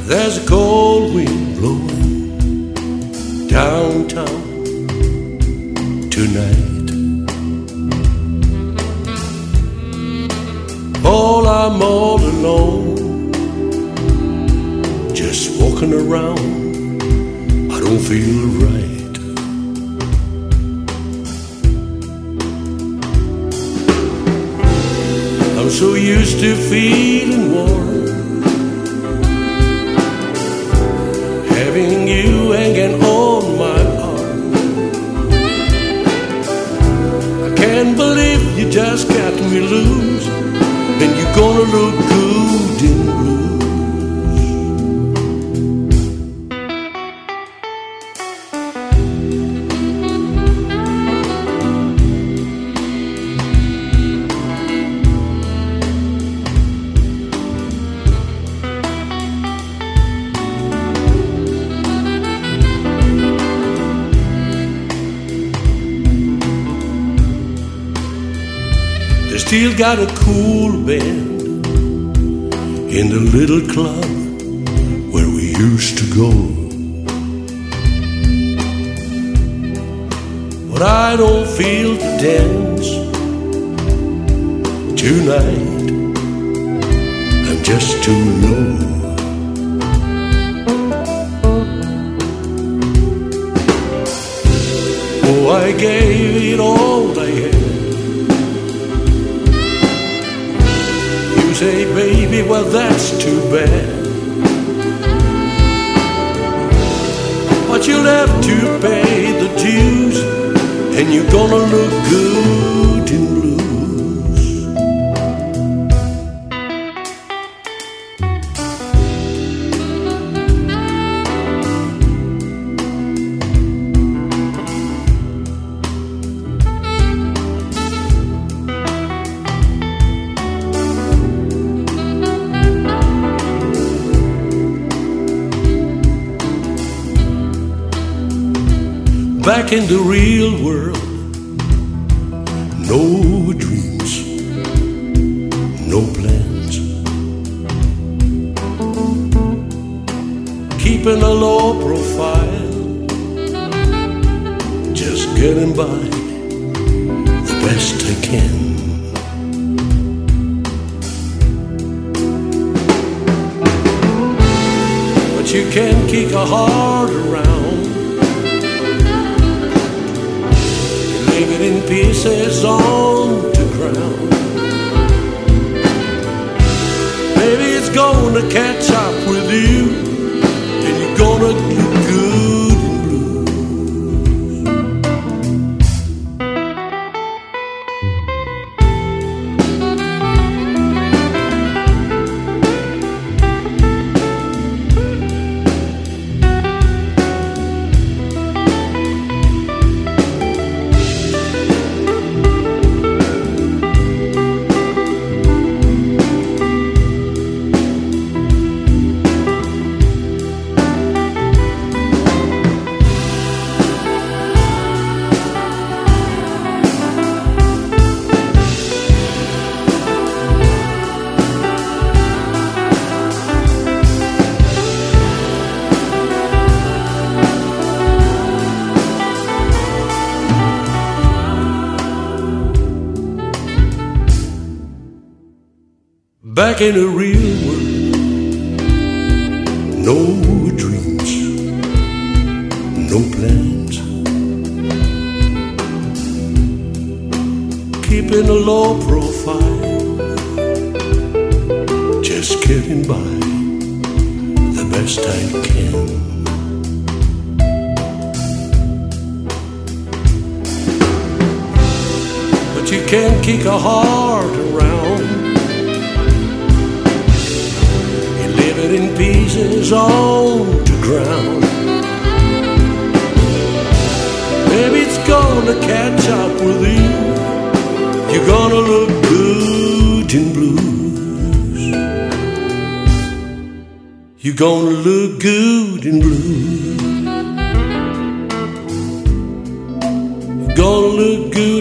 There's a cold wind blowing downtown tonight. I'm all alone, just walking around. I don't feel right. I'm so used to feeling warm, having you hanging on my arm. I can't believe you just got me loose, and you're gonna look good in blues. They still got a cool band in the little club where we used to go, but I don't feel to dance tonight. I'm just too low. Oh, I gave it all I had. Say, baby, well, that's too bad, but you'll have to pay the dues, and you're gonna look good in blues. Back in the real world, no dreams, no plans, keeping a low profile, just getting by the best I can. But you can't kick a heart around, leave it in pieces on the ground. Maybe it's gonna catch up with you, and you're gonna look good in blues. Back in the real world, no dreams, no plans, keeping a low profile, just getting by the best I can. But you can't kick a heart around, in pieces on the ground. Maybe it's gonna catch up with you, you're gonna look good in blues. You're gonna look good in blues. You're gonna look good